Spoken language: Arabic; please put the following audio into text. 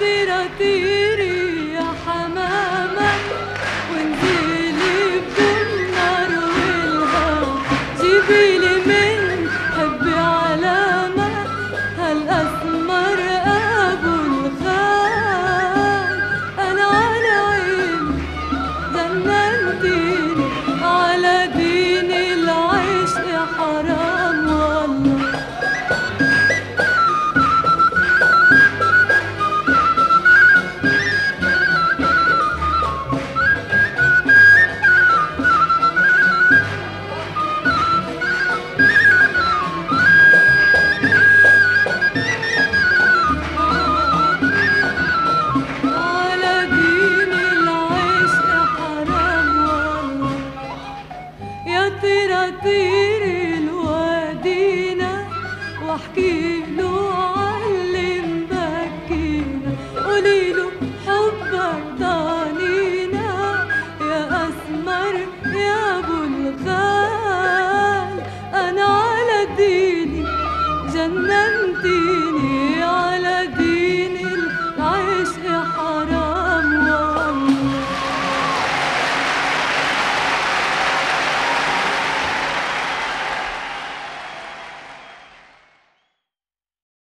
طيري يا حمامة وانزلي بالنار والهوا، جيبيلي من حبي علامة هالأسمر أبو الخال. أنا على عيني جننتيني على دين العشق حرام والله. طيري الوادينا واحكي له